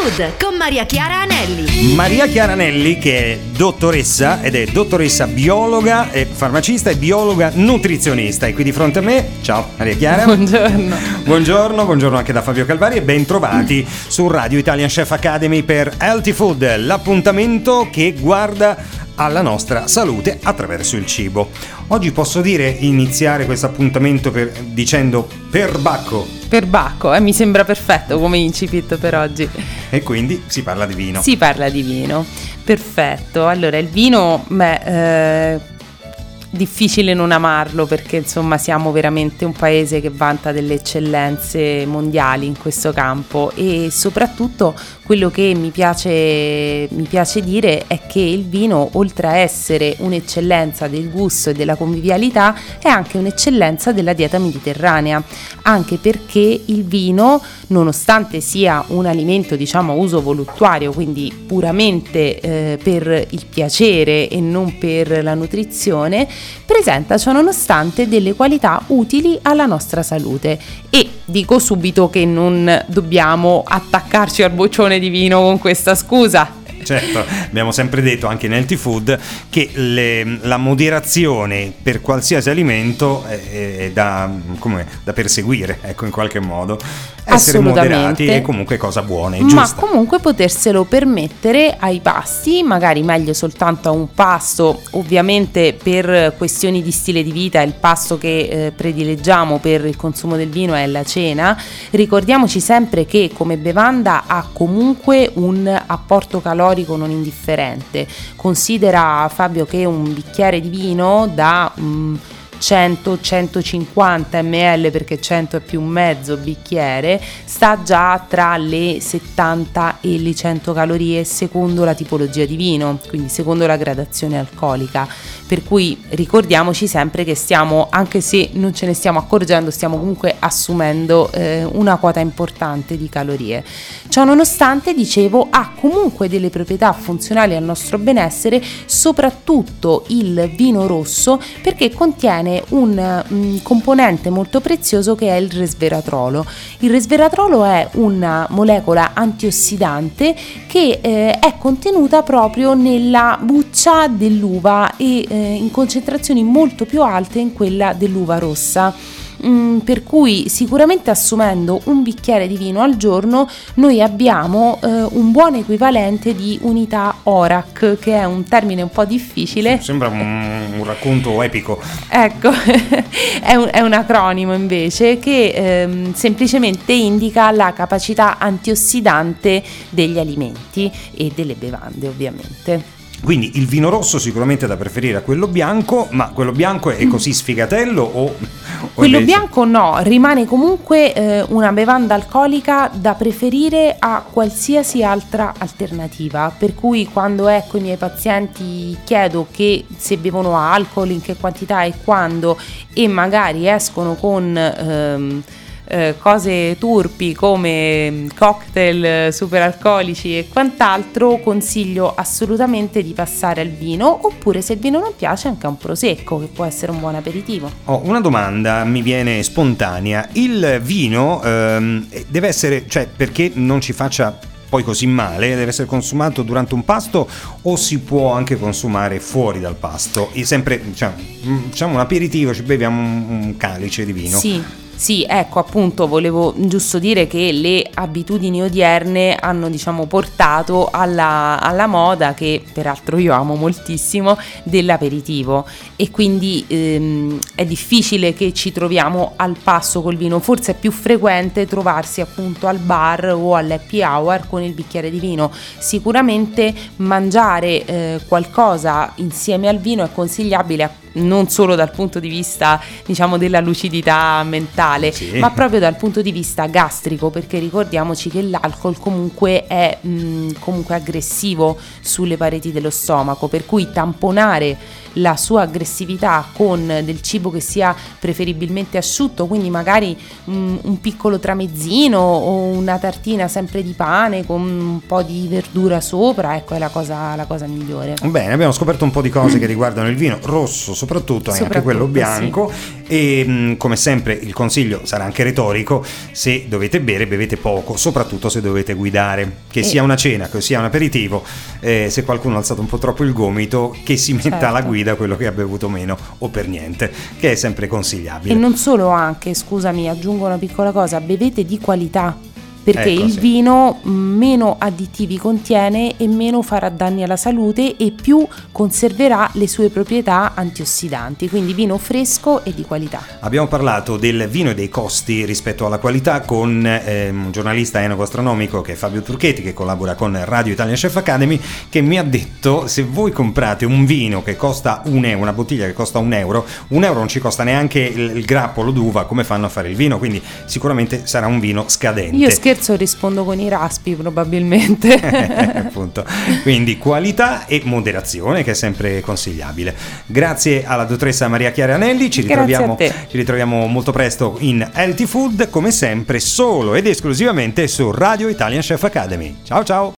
Food con Maria Chiara Anelli. Maria Chiara Anelli, che è dottoressa ed è dottoressa biologa, è farmacista e biologa nutrizionista, e qui di fronte a me. Ciao Maria Chiara. Buongiorno anche da Fabio Calvari e ben trovati su Radio Italian Chef Academy per Healthy Food, l'appuntamento che guarda alla nostra salute attraverso il cibo. Oggi posso iniziare questo appuntamento dicendo perbacco. Perbacco, mi sembra perfetto come incipit per oggi. E quindi si parla di vino. Si parla di vino, perfetto. Allora il vino, difficile non amarlo, perché insomma siamo veramente un paese che vanta delle eccellenze mondiali in questo campo, e soprattutto quello che mi piace dire è che il vino, oltre a essere un'eccellenza del gusto e della convivialità, è anche un'eccellenza della dieta mediterranea, anche perché il vino, nonostante sia un alimento a uso voluttuario, quindi puramente per il piacere e non per la nutrizione, presenta ciò nonostante delle qualità utili alla nostra salute. E dico subito che non dobbiamo attaccarci al boccione di vino con questa scusa. Certo, abbiamo sempre detto anche in Healthy Food che la moderazione per qualsiasi alimento è da perseguire, ecco, in qualche modo. Essere moderati è comunque cosa buona, è giusta. Ma comunque poterselo permettere ai pasti, magari meglio soltanto a un pasto. Ovviamente per questioni di stile di vita il pasto che predileggiamo per il consumo del vino è la cena. Ricordiamoci sempre che come bevanda ha comunque un apporto calorico non indifferente. Considera, Fabio, che un bicchiere di vino da 100-150 ml, perché 100 è più un mezzo bicchiere, sta già tra le 70 e le 100 calorie secondo la tipologia di vino, quindi secondo la gradazione alcolica. Per cui ricordiamoci sempre che stiamo, anche se non ce ne stiamo accorgendo, stiamo comunque assumendo una quota importante di calorie. Ciò nonostante, dicevo, ha comunque delle proprietà funzionali al nostro benessere, soprattutto il vino rosso, perché contiene un componente molto prezioso che è il resveratrolo. Il resveratrolo è una molecola antiossidante che è contenuta proprio nella buccia dell'uva e in concentrazioni molto più alte in quella dell'uva rossa. Per cui sicuramente assumendo un bicchiere di vino al giorno noi abbiamo un buon equivalente di unità ORAC, che è un termine un po' difficile. Sembra un racconto epico. Ecco, è un acronimo invece che semplicemente indica la capacità antiossidante degli alimenti e delle bevande, ovviamente. Quindi il vino rosso sicuramente è da preferire a quello bianco, ma quello bianco è così sfigatello o quello invece? Bianco no, rimane comunque una bevanda alcolica da preferire a qualsiasi altra alternativa, per cui quando i miei pazienti chiedo che se bevono alcol, in che quantità e quando, e magari escono con cose turpi come cocktail superalcolici e quant'altro, consiglio assolutamente di passare al vino, oppure se il vino non piace anche a un prosecco, che può essere un buon aperitivo. Una domanda mi viene spontanea: il vino deve essere, perché non ci faccia poi così male, deve essere consumato durante un pasto o si può anche consumare fuori dal pasto? E sempre un aperitivo, ci beviamo un calice di vino. Sì, ecco, appunto volevo giusto dire che le abitudini odierne hanno portato alla moda, che peraltro io amo moltissimo, dell'aperitivo, e quindi è difficile che ci troviamo al passo col vino. Forse è più frequente trovarsi appunto al bar o all'happy hour con il bicchiere di vino. Sicuramente mangiare qualcosa insieme al vino è consigliabile, non solo dal punto di vista della lucidità mentale, sì, ma proprio dal punto di vista gastrico, perché ricordiamoci che l'alcol comunque è comunque aggressivo sulle pareti dello stomaco, per cui tamponare la sua aggressività con del cibo che sia preferibilmente asciutto, quindi magari un piccolo tramezzino o una tartina sempre di pane con un po' di verdura sopra, ecco, è la cosa migliore. Bene, abbiamo scoperto un po' di cose che riguardano il vino rosso soprattutto anche quello bianco, sì. E come sempre il consiglio sarà anche retorico: se dovete bere, bevete poco, soprattutto se dovete guidare, che sia una cena, che sia un aperitivo. Se qualcuno ha alzato un po' troppo il gomito, che si metta alla guida quello che ha bevuto meno o per niente, che è sempre consigliabile. E non solo, anche, scusami, aggiungo una piccola cosa: bevete di qualità, perché il vino meno additivi contiene e meno farà danni alla salute e più conserverà le sue proprietà antiossidanti, quindi vino fresco e di qualità. Abbiamo parlato del vino e dei costi rispetto alla qualità con un giornalista enogastronomico che è Fabio Turchetti, che collabora con Radio Italian Chef Academy, che mi ha detto: se voi comprate un vino che costa €1, una bottiglia che costa €1 non ci costa neanche il grappolo d'uva, come fanno a fare il vino, quindi sicuramente sarà un vino scadente. Io scherzo, rispondo con i raspi probabilmente. Appunto. Quindi qualità e moderazione, che è sempre consigliabile. Grazie alla dottoressa Maria Chiara Anelli, ci ritroviamo molto presto in Healthy Food, come sempre solo ed esclusivamente su Radio Italian Chef Academy. Ciao ciao!